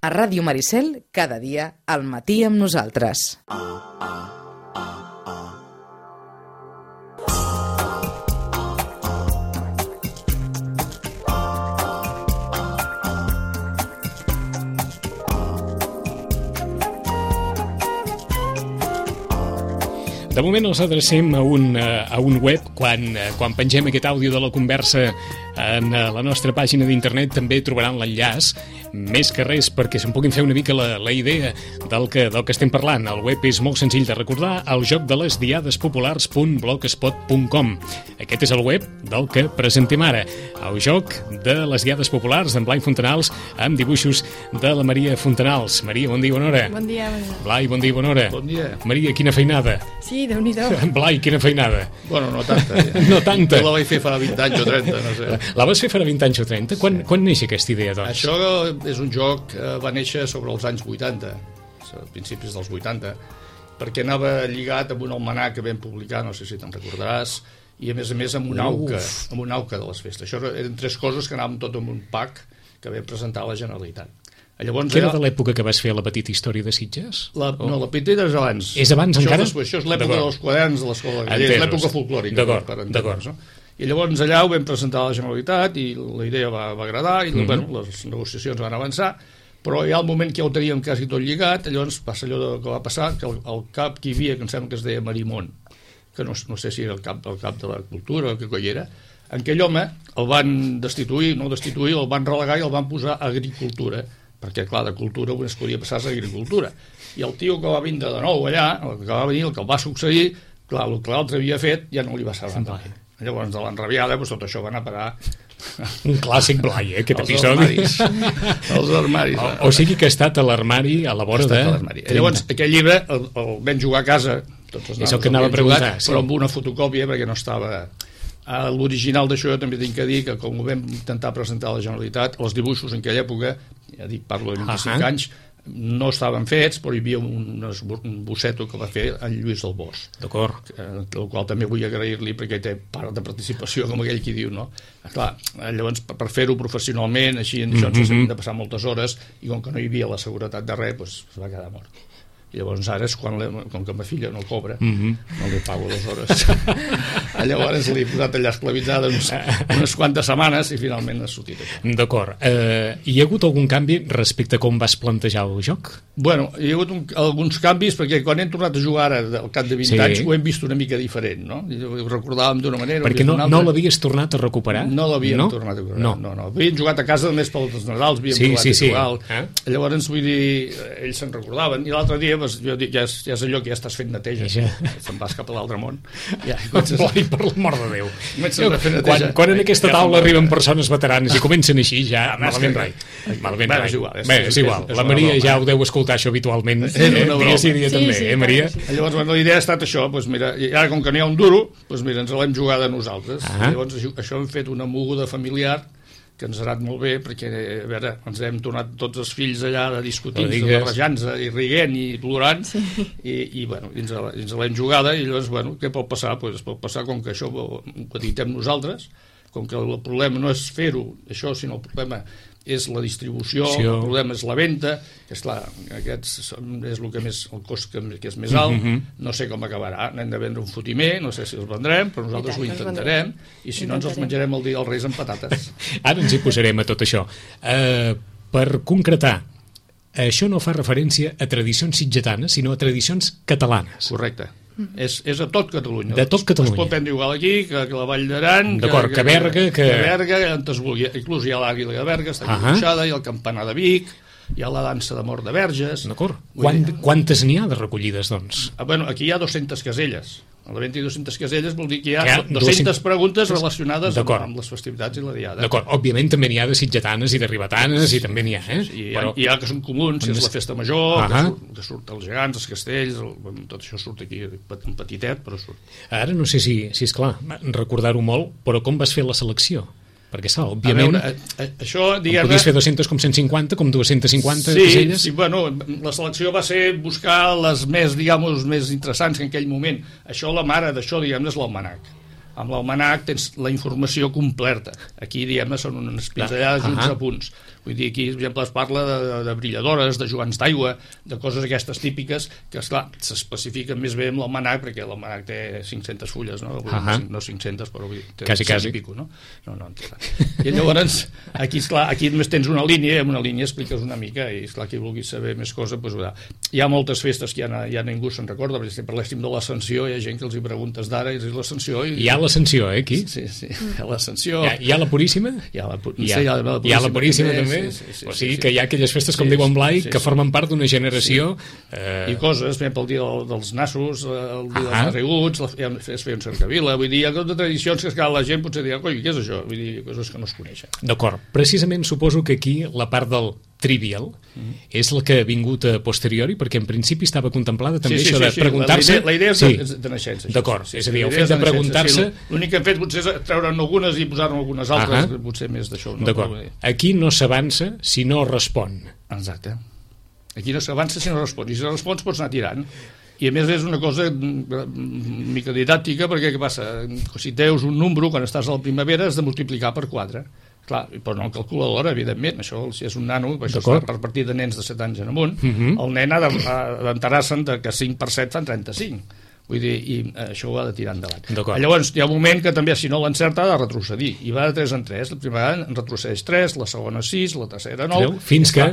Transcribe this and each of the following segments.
A Ràdio Maricel, cada dia, al matí amb nosaltres. De moment els adrecem a un web. Quan pengem aquest àudio de la conversa en la nostra pàgina d'internet també trobaran l'enllaç, més que res perquè se'n puguin fer una mica la idea del que estem parlant. El web és molt senzill de recordar, el joc de les diadespopulars.blogspot.com. Aquest és el web del que presentem ara, el joc de les diades populars d'en Blai Fontanals amb dibuixos de la Maria Fontanals. Maria, bon dia, bona hora. Bon dia, bona hora. Blai, bon dia, bona hora. Bon dia. Maria, quina feinada. Sí, Déu-n'hi-do. Blai, quina feinada. Bueno, no tanta. No tanta. Jo la vaig fer fa 20 anys o 30, no sé. La vas fer fa 20 anys o 30? Quan neix aquesta idea, doncs? Això és un joc que va néixer sobre els anys 80, a principis dels 80, perquè anava lligat amb un almanac que vam publicar, no sé si te'n recordaràs, i a més amb un auca de les festes. Això eren 3 coses que anàvem tot en un pack que vam presentar a la Generalitat. Llavors, que era de l'època que vas fer la petita història de Sitges? No, la petita és abans. És abans encara? Això és l'època dels quaderns de l'escola gallega, l'època folclòrica. D'acord. No? I llavors allà ho vam presentar a la Generalitat i la idea va agradar i les negociacions van avançar, però ja al moment que ja ho teníem quasi tot lligat, llavors passa allò que va passar, que el cap que hi havia, que em sembla que es deia Marimón, que no sé si era el cap de la cultura o què coi era, en aquell home el van destituir, el van relegar i el van posar a agricultura, perquè clar, de cultura es podia passar a agricultura, i el tio que va vindre de nou allà, el que va venir, el que el va succeir, clar, el que l'altre havia fet ja no li va servir mai. Llavors de l'enrabiada tot això va anar a parar un clàssic Blai, aquest episodi. Els armaris. O sigui que ha estat a l'armari a la vora de... Llavors aquell llibre el vam jugar a casa, tots els nanos, és el que anava a preguntar, però amb una fotocòpia perquè no estava... L'original d'això jo també tinc que dir que com ho vam intentar presentar a la Generalitat, els dibuixos en aquella època, ja dic, parlo de 25 anys, no estaven fets, però hi havia un bosseto que va fer en Lluís del Bosch. D'acord. El qual també vull agrair-li perquè té part de participació, com aquell qui diu, no? Clar, llavors, per fer-ho professionalment, així, això ens hem de passar moltes hores, i com que no hi havia la seguretat de res, doncs es va quedar mort. I llavors ara és com que ma filla no cobra, no li pago 2 hores. Llavors l'he posat allà esclavitzada unes quantes setmanes i finalment ha sortit això. D'acord. Hi ha hagut algun canvi respecte a com vas plantejar el joc? Bueno, hi ha hagut alguns canvis perquè quan hem tornat a jugar ara al cap de 20 anys ho hem vist una mica diferent, no? Ho recordàvem d'una manera. Perquè no l'havies tornat a recuperar? No l'havíem tornat a recuperar, no. Havíem jugat a casa només pels Nadals, havíem provat a jugar. Llavors, vull dir, ells se'n recordaven i l'altre dia jo dic, ja és allò que ja estàs fent neteja, se'n vas cap a l'altre món, Blai, per l'amor de Déu, quan en aquesta taula arriben persones veteranes i comencen així ja malament rai. És igual, la Maria ja ho deu escoltar això habitualment dia sí dia també, Maria? Llavors la idea ha estat això, mira, ara com que n'hi ha un duro, mira, ens l'hem jugada nosaltres, llavors això hem fet una moguda familiar que ens ha anat molt bé, perquè a veure, ens hem tornat tots els fills allà de discutint, barrejant-nos i rient i plorant, i bueno, ens l'hem jugada, i llavors, bueno, què pot passar? Doncs pot passar com que això ho editem nosaltres, com que el problema no és fer-ho, això, sinó el problema és la distribució, el problema és la venda, que esclar, aquest és el cost que és més alt, no sé com acabarà, n'hem de vendre un fotimer, no sé si els vendrem, però nosaltres ho intentarem, i si no ens els menjarem el dia dels Reis amb patates. Ara ens hi posarem a tot això. Per concretar, això no fa referència a tradicions sitgetanes, sinó a tradicions catalanes. Correcte. És a tot Catalunya. De tot Catalunya. Es pot prendre igual aquí, que la Vall d'Aran, que Berga, que Berga, on es vulgui. Inclús hi ha l'Àguila de Berga, està dibuixada, hi ha el campanar de Vic, hi ha la dansa de Mort de Verges. D'acord. Quantes n'hi ha de recollides, doncs? Bueno, aquí hi ha 200 caselles. A la venda 200 caselles vol dir que hi ha 200 preguntes relacionades amb les festivitats i la diada. D'acord, òbviament també n'hi ha de sitgetanes i de ribetanes i també n'hi ha, Hi ha que són comuns, si és la festa major, que surt els gegants, els castells, tot això surt aquí en petitet, però surt. Ara no sé si és clar recordar-ho molt, però com vas fer la selecció? Perquè, òbviament, això, podies fer 200 com 150, com 250 caselles? Sí, bueno, la selecció va ser buscar les més interessants en aquell moment. Això, la mare d'això, és l'almanac. Amb l'almanac tens la informació completa. Aquí, són unes pinzellades i uns apunts. Vull dir, aquí, per exemple, es parla de brilladores, de joans d'aigua, de coses aquestes típiques, que, esclar, s'especifiquen més bé amb l'almanac, perquè l'almanac té 500 fulles, no? No 500, però té quasi. I pico, no? I llavors, aquí, esclar, aquí només tens una línia, i amb una línia expliques una mica, i, esclar, qui vulgui saber més coses, doncs, hi ha moltes festes que ja ningú se'n recorda, perquè si parléssim de l'Ascensió, hi ha gent que els hi preguntes d'ara, i és l'Ascensió... Hi ha l'Ascensió, aquí? Sí, hi ha l'Ascensió... Hi ha la Puríssima? Hi ha la Puríssima també? O sigui que hi ha aquelles festes, com diu en Blai, que formen part d'una generació... I coses, per exemple, el dia dels nassos, el dia dels narreguts, es feia un cercavila, vull dir, hi ha tot de tradicions que la gent potser dirà, coi, què és això? Vull dir, coses que no es coneixen. D'acord. Precisament suposo que aquí la part del trivial és la que ha vingut a posteriori, perquè en principi estava contemplada també això de preguntar-se... La idea és de naixença. D'acord, és a dir, el fet de preguntar-se... L'únic que hem fet potser és treure'n algunes i posar-ne algunes altres, potser més d'això. D'acord. Aquí no s'avança si no respon. Exacte. Aquí no s'avança si no respon. I si no respons pots anar tirant. I a més és una cosa una mica didàctica, perquè què passa? Si teus un número, quan estàs a la primavera, has de multiplicar per 4. Clar, però no en calculadora, evidentment, això si és un nano, això està per partir de nens de 7 anys en amunt, el nen ha d'enterar-se'n que 5 per 7 fan 35. Vull dir, i això ho ha de tirar endavant. Llavors, hi ha un moment que també, si no l'encerta, ha de retrocedir. I va de 3 en 3. La primera vegada en retrocedeix 3, la segona 6, la tercera 9... Fins que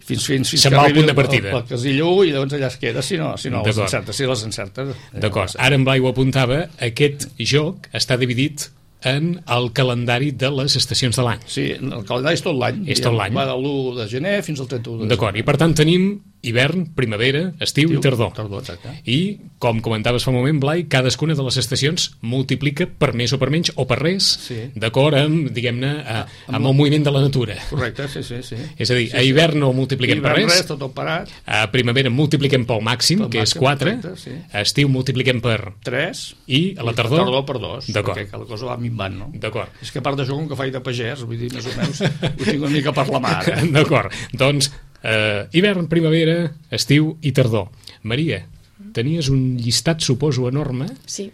se'n va al punt de partida. El casilla 1 i llavors allà es queda, si no les encerta. Si les encerta... D'acord. Ara en Blai ho apuntava, aquest joc està dividit en el calendari de les estacions de l'any. Sí, el calendari és tot l'any. És tot l'any. Va de l'1 de gener fins al 31 de gener. D'acord, i per tant tenim hivern, primavera, estiu i tardor. Exacte. I, com comentaves fa un moment, Blai, cadascuna de les estacions multiplica per més o per menys o per res, d'acord amb, diguem-ne, amb el moviment de la natura. Correcte, sí. És a dir, a hivern no multipliquem per res, tot parat. A primavera multipliquem pel màxim, que és 4, a estiu multipliquem per 3, i a la tardor per 2, perquè cada cosa va minvant, no? D'acord. És que a part d'això, com que faig de pagès, vull dir, més o menys, ho tinc una mica per la mà. D'acord, doncs hivern, primavera, estiu i tardor. Maria, tenies un llistat, suposo, enorme. Sí.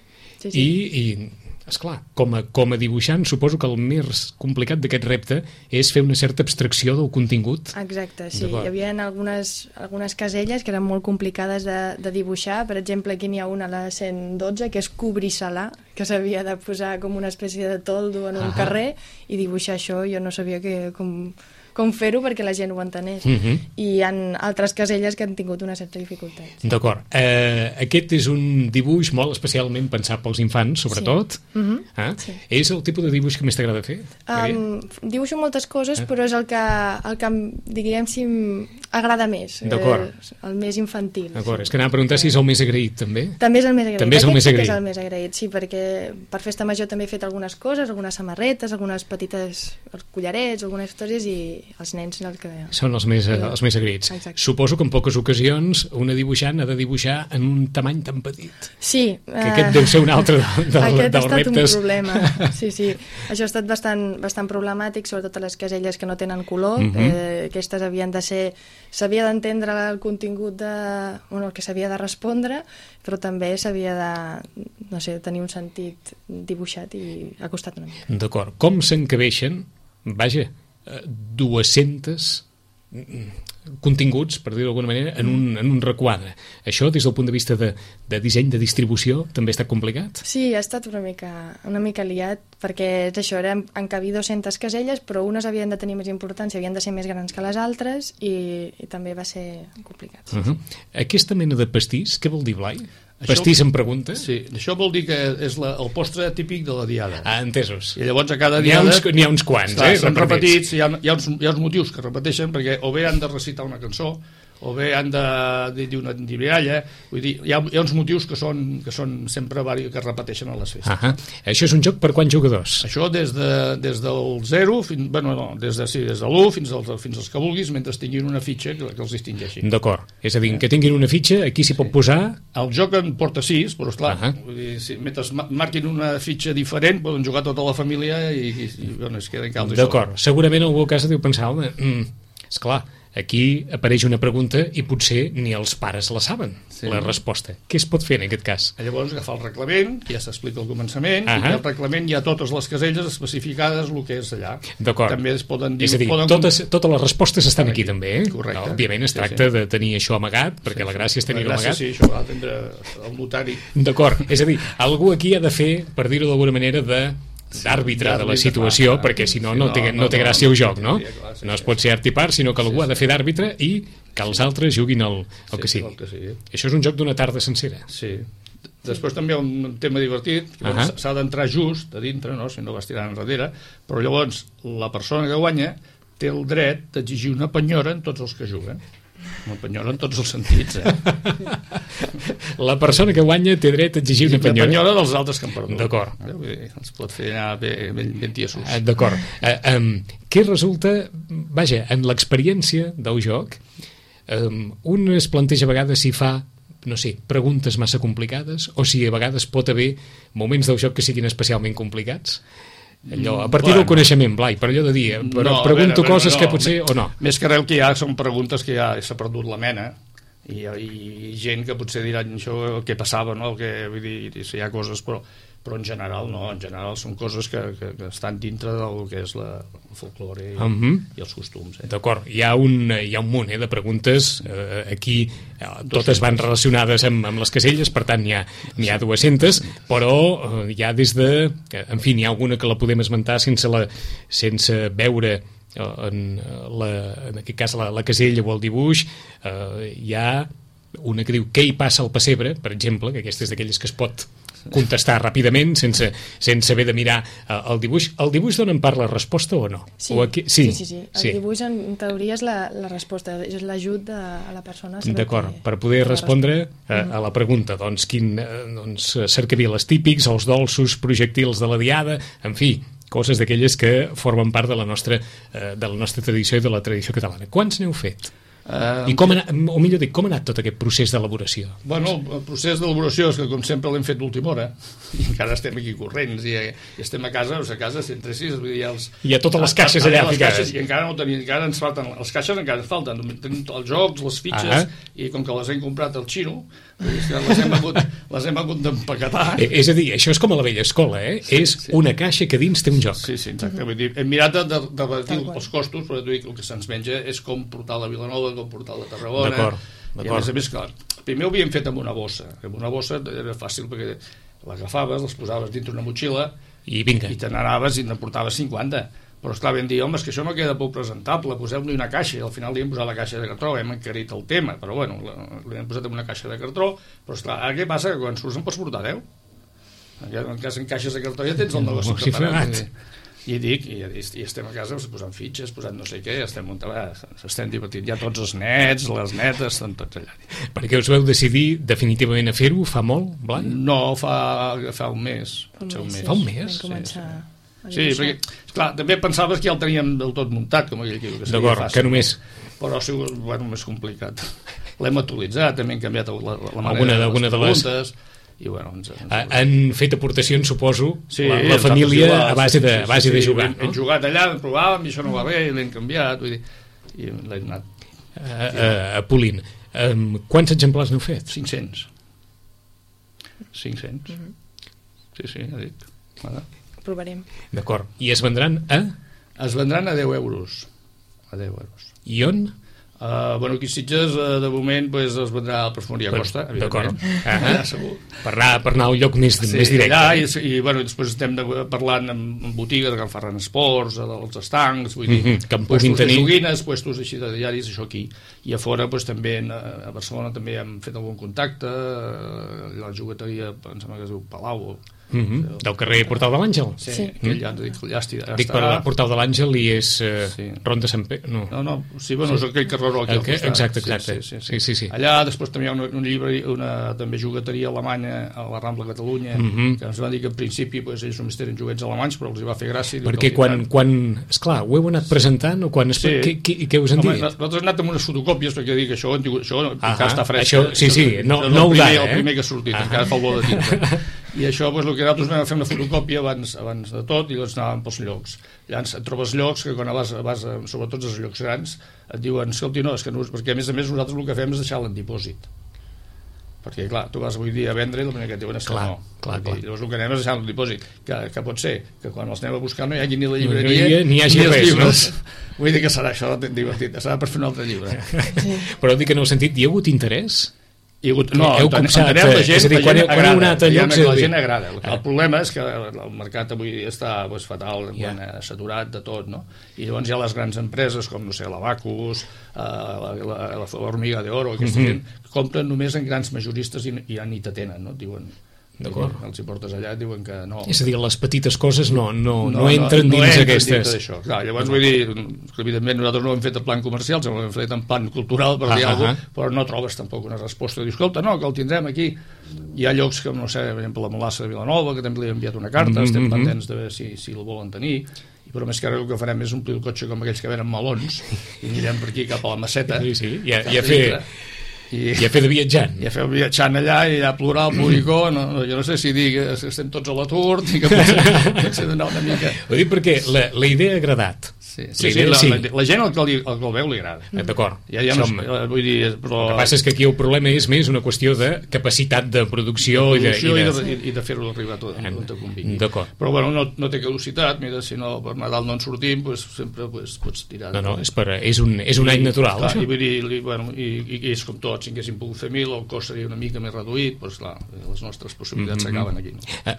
I esclar, com a dibuixant, suposo que el més complicat d'aquest repte és fer una certa abstracció del contingut. Exacte, sí. Hi havia algunes caselles que eren molt complicades de dibuixar. Per exemple, aquí n'hi ha una, la 112, que és cobricelar, que s'havia de posar com una espècie de toldo en un carrer i dibuixar això. Jo no sabia com fer-ho perquè la gent ho entenés. I hi ha altres caselles que han tingut una certa dificultat. D'acord. Aquest és un dibuix molt especialment pensat pels infants, sobretot. Sí. És el tipus de dibuix que més t'agrada fer? Dibuixo moltes coses, però és el que diguem, si agrada més. El més infantil. D'acord. És que anava a preguntar si és el més agraït, també. També és el més agraït. També és el més agraït. És el més agraït, sí, perquè per festa major també he fet algunes coses, algunes samarretes, algunes petites collarets, algunes històries, i els nens són els més agraïts. Exacte. Suposo que en poques ocasions una dibuixant ha de dibuixar en un tamany tan petit. Sí. Que aquest deu ser un altre dels reptes. Aquest ha estat un problema. Sí. Això ha estat bastant problemàtic, sobretot a les caselles que no tenen color. Aquestes s'havia d'entendre el contingut el que s'havia de respondre, però també s'havia de tenir un sentit dibuixat i ha costat una mica. D'acord. Com s'encabeixen, 200 continguts, per dir-ho d'alguna manera, en un requadre? Això, des del punt de vista de disseny, de distribució, també ha estat complicat? Sí, ha estat una mica liat, perquè és això, era encabir 200 caselles, però unes havien de tenir més importància, havien de ser més grans que les altres, i també va ser complicat. Aquesta mena de pastís, què vol dir, Blai? Pastís em pregunta? Sí, això vol dir que és el postre típic de la diada. Entesos. I llavors a cada diada... N'hi ha uns quants, són repetits, hi ha uns motius que repeteixen, perquè o bé han de recitar una cançó, o bé han de dir una individualla, vull dir, hi ha uns motius que són sempre que es repeteixen a les festes. Això és un joc per quants jugadors? Això des del 0 des de l'1 fins als que vulguis, mentre tinguin una fitxa que els distingeixi. D'acord, és a dir, que tinguin una fitxa, aquí s'hi pot posar... El joc en porta 6, però esclar, mentre mentre una fitxa diferent poden jugar tota la família i es queden caldos. D'acord, segurament algú a casa deu pensar, esclar, aquí apareix una pregunta i potser ni els pares la saben, la resposta. Què es pot fer en aquest cas? Llavors agafar el reglament, que ja s'explica al començament, i al reglament hi ha totes les caselles especificades el que és allà. D'acord. També es poden dir... És a dir, totes les respostes estan aquí també, eh? Correcte. No, òbviament es tracta de tenir això amagat, perquè la gràcia és tenir-ho amagat. Sí, això ha d'atendre el notari. D'acord, és a dir, algú aquí ha de fer, per dir-ho d'alguna manera, d'àrbitre de la situació, perquè si no, no té gràcia el joc, no? No es pot ser art i part, sinó que algú ha de fer d'àrbitre i que els altres juguin el que sigui. Això és un joc d'una tarda sencera. Sí. Després també hi ha un tema divertit, que s'ha d'entrar just a dintre, no? Si no vas tirant enrere, però llavors la persona que guanya té el dret d'exigir una penyora en tots els que juguen. Una penyora en tots els sentits, La persona que guanya té dret a exigir una penyora. Una penyora dels altres que han perdut. D'acord. Els pot fer anar ben tiesos. D'acord. Què resulta, vaja, en l'experiència del joc, un es planteja a vegades si fa, no sé, preguntes massa complicades o si a vegades pot haver moments del joc que siguin especialment complicats? Allò, a partir del coneixement, Blai, per allò de dir, pregunto coses que potser o no. Més que res que ja són preguntes que ja s'ha perdut la mena i gent que potser diran això què passava, no? Vull dir, si hi ha coses, però en general no, en general són coses que estan dintre del que és el folklore i els costums. D'acord, hi ha un munt de preguntes, aquí totes van relacionades amb les caselles, per tant n'hi ha 200, però hi ha des de, en fi, n'hi ha alguna que la podem esmentar sense veure en aquest cas la casella o el dibuix. Hi ha una que diu què hi passa al pessebre, per exemple, que aquesta és d'aquelles que es pot contestar ràpidament sense haver de mirar el dibuix. El dibuix dona en part la resposta o no? Sí, sí. El dibuix en teoria és la resposta, és l'ajut a la persona. D'acord, per poder respondre a la pregunta, doncs cercaviles típics, els dolços, projectils de la diada, en fi, coses d'aquelles que formen part de la nostra tradició i de la tradició catalana. Quants n'heu fet? I com ha anat tot aquest procés d'elaboració? Bueno, el procés d'elaboració és que com sempre l'hem fet d'última hora i encara estem aquí corrents i estem a casa, si entressis hi ha totes les caixes allà ficades i encara no tenim, encara ens falten les caixes, encara ens falten, tenim els jocs, les fitxes i com que les hem comprat al xino les hem hagut d'empaquetar. És a dir, això és com a la vella escola, és una caixa que dins té un joc. Sí, exacte. Hem mirat de rebatir els costos, però el que se'ns menja és com portar la Vilanova, com portar la Tarragona. D'acord. I a més, clar, primer ho havíem fet amb una bossa. Amb una bossa era fàcil perquè l'agafaves, les posaves dintre una motxilla i vinga. I te n'anaves i te'n portaves 50. Però esclar, vam dir, home, és que això no queda poc presentable, poseu-li una caixa, i al final li hem posat la caixa de cartró, hem encarit el tema, però bueno, li hem posat en una caixa de cartró, però esclar, ara què passa? Que quan surts en pots portar 10? En cas en caixes de cartró ja tens el negoci preparat. I dic, i estem a casa posant fitxes, posant no sé què, estem divertint, ja tots els nets, les netes, estan tots allà. Per què us vau decidir definitivament a fer-ho? Fa molt, Blai? No, fa un mes. Fa un mes? Sí, perquè, esclar, també pensaves que ja el teníem del tot muntat, com aquell que seria fàcil. Que només... Però ha sigut, més complicat. L'hem actualitzat, també hem canviat la manera de les preguntes... I, bueno, han fet aportacions, suposo, la família a base de jugar. Hem jugat allà, provàvem, i això no va bé, i l'hem canviat, i l'hem anat. Polint, quants exemplars n'heu fet? 500. 500. Sí, ja dic. Provarem. D'acord. I es vendran a? Es vendran a 10 euros. A 10 euros. I on? Bueno, aquí a Sitges, de moment, es vendrà a la Perfumeria Costa, evidentment. D'acord. Segur. Per anar a un lloc més directe. Allà, i bueno, després estem parlant amb botigues que en Ferran Esports, dels estancs, vull dir, que en puguin tenir joguines, puestos així de diaris, això aquí. I a fora, també, a Barcelona també hem fet algun contacte, la jugueteria, em sembla que es diu Palau, del carrer Portal de l'Àngel. Sí, dic per la Portal de l'Àngel i és Ronda Sant Pere. No, sí, bueno, és aquell carreró aquí al costat. Exacte. Sí. Allà després també hi ha un llibre, una també jugueteria alemanya a la Rambla Catalunya, que ens van dir que en principi ells només tenen joguets alemanys, però els hi va fer gràcia. Perquè quan esclar, ho heu anat presentant o quan què us han dit? Nosaltres hem anat amb unes fotocòpies perquè dic això encara està fresc. Sí, no ho dara. El primer que ha sortit, encara fa olor de tinta. I això, doncs, el que nosaltres vam fer una fotocòpia abans de tot, i llavors anàvem pels llocs. Llavors et trobes llocs que quan vas sobretot als llocs grans, et diuen, escolti, no, és que no, perquè a més nosaltres el que fem és deixar l'antipòsit. Perquè, clar, tu vas avui dia a vendre i el primer que et diuen és que no. Llavors el que anem és deixar l'antipòsit, que pot ser que quan els anem a buscar no hi hagi ni la llibreria ni hi hagi res, llibres. Vull dir que serà això divertit, serà per fer un altre llibre. Però dic que en el sentit, hi ha hagut interès? No, heu copsat, és a dir, quan heu anat a llocs... La gent agrada. El problema és que el mercat avui està fatal, saturat de tot, no? I llavors hi ha les grans empreses com, no sé, l'Abacus, la Hormiga de Oro, aquesta gent, compren només en grans majoristes i ja ni t'atenen, no? Diuen... els hi portes allà, diuen que no. És a dir, les petites coses no entren dins aquestes. Clar, llavors vull dir que evidentment nosaltres no ho hem fet en plan comercial, ho hem fet en plan cultural, per dir alguna cosa, però no trobes tampoc una resposta. Dius, escolta, no, que el tindrem aquí. Hi ha llocs que, no sé, per exemple, la Molassa de Vilanova, que també li he enviat una carta, estem pendents de veure si el volen tenir, però més que ara el que farem és omplir el cotxe com aquells que venen melons i anirem per aquí cap a la Maceta. Sí, i a fer de viatjant. I a fer viatjant allà i a plorar al Público, jo no sé si dir que estem tots a l'atur i que potser donar una mica... Ho dic perquè la idea ha agradat. La gent el que el veu li agrada. D'acord. Vull dir, però... El que passa és que aquí el problema és més una qüestió de capacitat de producció i de fer-ho arribar tot on te convingui. D'acord. Però bueno, no té caducitat, mira, si no per Nadal no en sortim, sempre pots tirar. No, és un any natural. I vull dir, i és com tot, si haguéssim pogut fer 1.000, el cost seria una mica més reduït, doncs clar, les nostres possibilitats s'acaben aquí.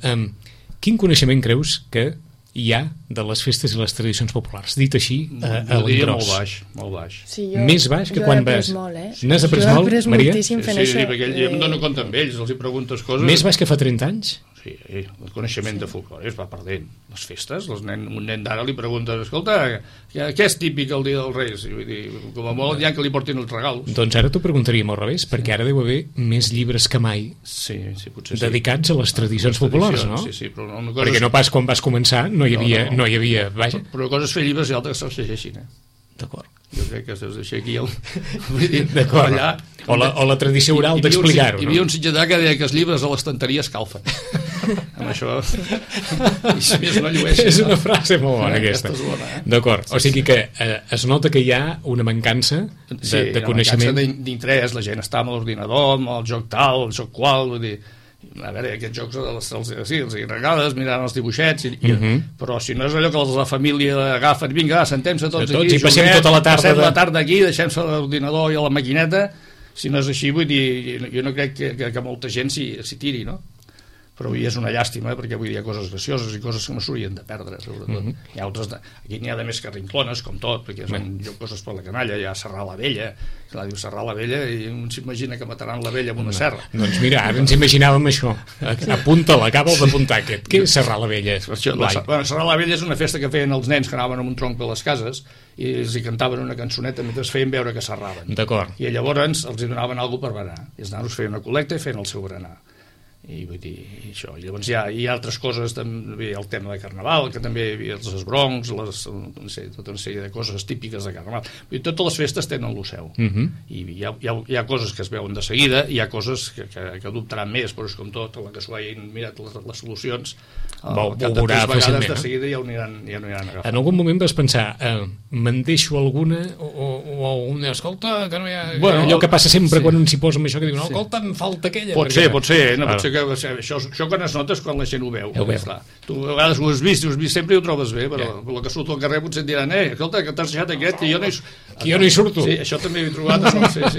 Quin coneixement creus que hi ha de les festes i les tradicions populars, dit així a l'engròs? Molt baix. Sí, més baix que quan vas... N'has après molt, Maria? Jo he après moltíssim fent això. Sí, perquè jo em dono compte amb ells, els hi preguntes coses... Més baix que fa 30 anys? Sí, el coneixement de folclore es va perdent. Les festes, un nen d'ara li preguntes, escolta, què és típic el dia dels Reis? I vull dir, com a molt hi ha que li portin els regals. Doncs ara t'ho preguntaríem al revés, perquè ara deu haver més llibres que mai dedicats a les tradicions populars, no? Sí, però perquè no pas quan vas començar no hi havia vaja. Però una cosa és fer llibres i l'altra que se'ls llegeixin, D'acord. Jo crec que se'ls deixa aquí allà... O la tradició oral d'explicar-ho. Hi havia un sitgetà que deia que els llibres a l'estanteria escalfen. Amb això... I si més no llueixen. És una frase molt bona, aquesta. D'acord. O sigui que es nota que hi ha una mancança de coneixement. Una mancança d'interès. La gent està amb l'ordinador, amb el joc tal, el joc qual, vull dir... A veure, aquests jocs els regales, mirant els dibuixets, però si no és allò que la família agafen, vinga, sentem-se tots aquí, passem tota la tarda aquí, deixem-se l'ordinador i a la maquineta, si no és així, vull dir, jo no crec que molta gent s'hi tiri, no? Però avui és una llàstima, perquè avui hi ha coses gracioses i coses que no s'haurien de perdre, sobretot. Hi ha altres aquí n'hi ha de més que rinclones, com tot, perquè són coses per la canalla, hi ha Serrar la Vella, clar, diu Serrar la Vella, i un s'imagina que mataran la vella amb una serra. Doncs mira, ara ens imaginàvem això. Apunta-la, acaba d'apuntar aquest. Què és Serrar la Vella? Serrar la Vella és una festa que feien els nens que anaven amb un tronc per les cases i els hi cantaven una cançoneta mentre es feien veure que serraven. D'acord. I llavors els hi donaven alguna per berenar. I els nanos feien una col·lecta i feien el seu berenar. I vull dir, això. I llavors hi ha altres coses, també el tema de Carnaval, que també hi havia els esbroncs, tota una sèrie de coses típiques de Carnaval. Vull dir, totes les festes tenen el seu. I hi ha coses que es veuen de seguida, i hi ha coses que adoptaran més, però és com tot, la que s'ho hagin mirat les solucions, cap de 3 vegades de seguida ja ho aniran agafant. En algun moment vas pensar, me'n deixo alguna, o una, escolta, que no hi ha... Allò que passa sempre quan un s'hi posa amb això, que diu, no, escolta, em falta aquella. Pot ser, no pot ser que això quan es nota és quan la gent ho veu. Tu a vegades ho has vist sempre i ho trobes bé, però el que surt al carrer potser et diran, escolta, que t'has deixat aquest, que jo no hi surto. Sí, això també ho he trobat,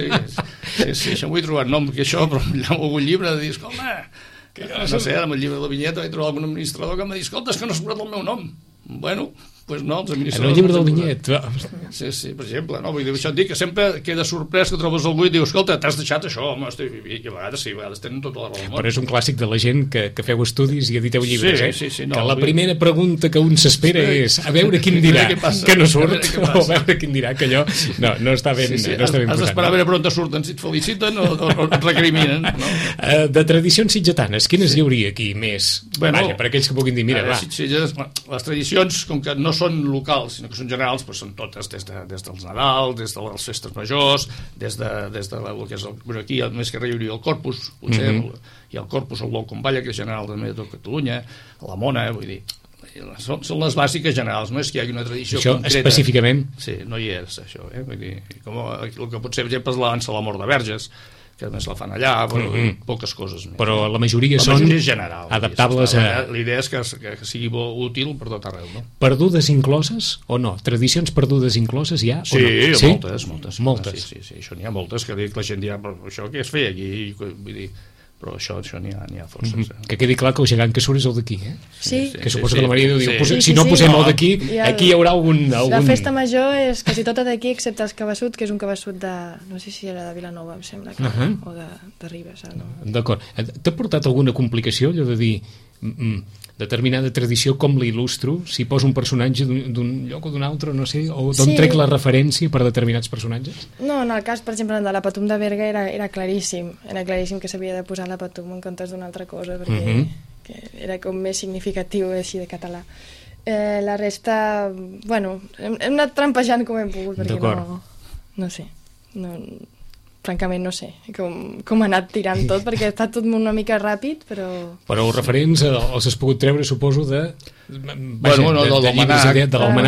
sí, això m'ho he trobat, no, perquè això, però hi ha algun llibre de dir, escolta, no sé, amb el llibre de la vinyeta vaig trobar algun administrador que m'ha dit, escolta, és que no has posat el meu nom. Bueno, doncs no, els administradors... En el llibre del vinyet. Sí, per exemple, no? Vull dir, això et dic que sempre queda sorprès que trobes algú i dius, escolta, t'has deixat això, home, i a vegades tenen tota la raó del món. Però és un clàssic de la gent que feu estudis i editeu llibres, sí, que la primera pregunta que un s'espera és a veure quin dirà que no surt, o a veure quin dirà que allò no està ben posat. Has d'esperar a veure per on te surten, si et feliciten o et recriminen. De tradicions sitgetanes, quines hi hauria aquí més? Vaja, per aquells que puguin dir, mira, va. Les tradicions, com que no no són locals, sinó que són generals, però són totes, des dels Nadal, des de les festes majors, des de el que és aquí, més que res hi hauria el Corpus, potser, hi ha el Corpus, el Welcome Balla, que és general també de tot Catalunya, la Mona, vull dir, són les bàsiques generals, no és que hi hagi una tradició això concreta. Específicament? Sí, no hi és, això, vull dir, com el que pot ser, per exemple, és la dansa de la Mort de Verges, que més la fan allà, però poques coses més. Però la majoria són general, adaptables a... L'idea és que sigui útil per tot arreu, no? Perdudes incloses o no? Tradicions perdudes incloses hi ha o no? Sí, moltes. Sí, això n'hi ha moltes, que la gent dirà, però això què es feia aquí? Vull dir, però això n'hi ha forces. Que quedi clar que el gegant que surt és el d'aquí, Sí. Que suposo que la Maria diu, si no posem el d'aquí, aquí hi haurà algun... La festa major és quasi tota d'aquí, excepte el cabeçut, que és un cabeçut de... no sé si era de Vilanova, em sembla, o de Ribes. D'acord. T'ha portat alguna complicació, allò de dir... determinada tradició, com l'il·lustro, si poso un personatge d'un lloc o d'un altre, no sé, o d'on trec la referència per determinats personatges? No, en el cas, per exemple, de la Patum de Berga era claríssim que s'havia de posar la Patum en comptes d'una altra cosa, perquè que era com més significatiu així de català. La resta, bueno, hem anat trampejant com hem pogut, perquè no sé, francament no sé com ha anat tirant tot, perquè ha estat tot una mica ràpid, però els referents els has pogut treure, suposo, de l'almanac,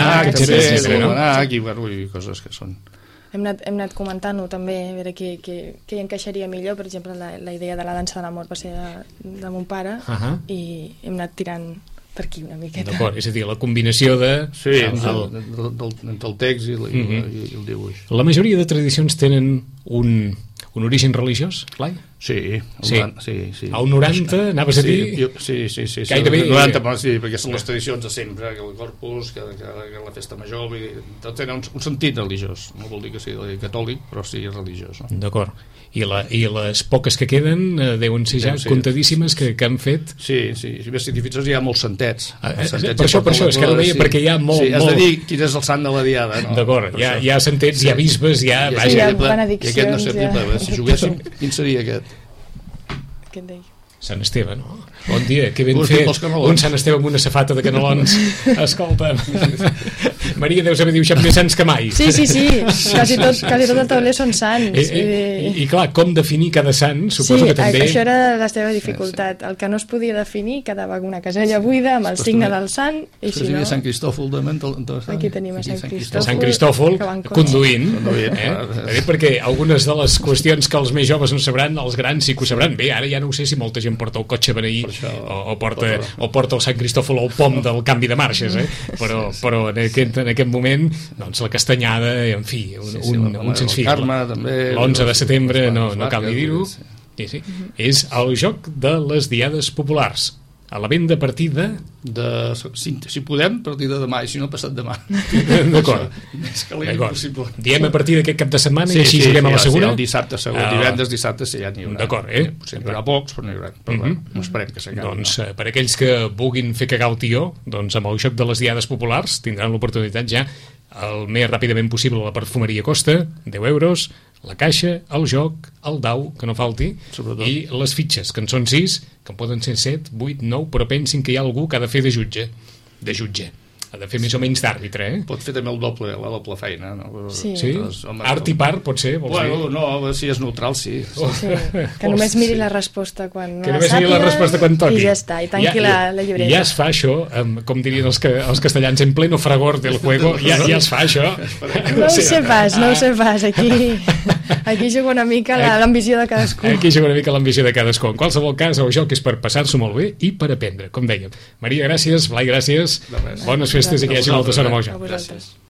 i coses que són... Hem anat comentant-ho també, a veure què hi encaixaria millor. Per exemple, la idea de la dansa de l'amor va ser de mon pare, i hem anat tirant per aquí una miqueta. D'acord, és a dir, la combinació de... Sí, entre el text i el dibuix. La majoria de tradicions tenen un origen religiós, Blai? Sí. El 90, anaves a dir? Sí. Gairebé... El 90, sí, perquè són les tradicions de sempre, que el Corpus, que la festa major, tot tenen un sentit religiós. No vol dir que sigui catòlic, però sí religiós. No? D'acord. I les poques que queden deuen ser ja contadíssimes que han fet... Sí. Si més científics hi ha molts santets. Per això, és que ho deia, perquè hi ha molt... Sí, has de dir quin és el sant de la diada. D'acord, hi ha santets, hi ha bisbes, hi ha... Hi ha benediccions. I aquest no sé, si juguéssim, quin seria aquest? Què et deia? Sant Esteve, no? Bon dia, que ben fer un Sant Esteve amb una safata de canelons. Escolta, Maria, deus haver dibuixat més sants que mai. Sí, quasi tot el tauler són sants. I clar, com definir cada sant, suposo que també... Sí, això era la seva dificultat. El que no es podia definir quedava una casella buida amb el signe del sant, i si no... Sant Cristòfol de aquí tenim a Sant Cristòfol. Sant Cristòfol conduint. Perquè algunes de les qüestions que els més joves no sabran, els grans sí que ho sabran. Bé, ara ja no ho sé si molta gent porta el cotxe beneir o porta el Sant Cristòfol al pom del canvi de marxes, però en aquest moment doncs la castanyada, en fi, un sens fi. L'11 de setembre no cal ni dir-ho, és el joc de les diades populars, a la venda a partir de... Si podem, a partir de demà, i si no, passat demà. D'acord. Diem a partir d'aquest cap de setmana i així juguem a la segona? Sí, el dissabte següent, divendres, dissabte, sí, ja n'hi haurà. D'acord, Potser n'hi haurà pocs, però n'hi haurà. Però esperem que s'acabi. Doncs per aquells que vulguin fer cagar el tió, doncs amb el joc de les diades populars tindran l'oportunitat ja el més ràpidament possible a la perfumeria Costa, 10 euros, la caixa, el joc, el dau, que no falti, i les fitxes, que en són 6, que en poden ser 7, 8, 9, però pensin que hi ha algú que ha de fer de jutge. Ha de fer més o menys d'àrbitre, Pot fer també la doble feina, no? Sí. Art i part, pot ser? Bueno, no, si és neutral, sí. Que només miri la resposta quan la toqui. I ja està, i tanqui la llibreta. Ja es fa això, com dirien els castellans, en pleno fragor del juego, ja es fa això. No ho sé pas, aquí juga una mica l'ambició de cadascú. Aquí juga una mica l'ambició de cadascú. En qualsevol cas, el joc és per passar-s'ho molt bé i per aprendre, com dèiem. Maria, gràcies, Blai, gràcies. Bones festes i que hi hagi molta sort amb el joc. Gràcies.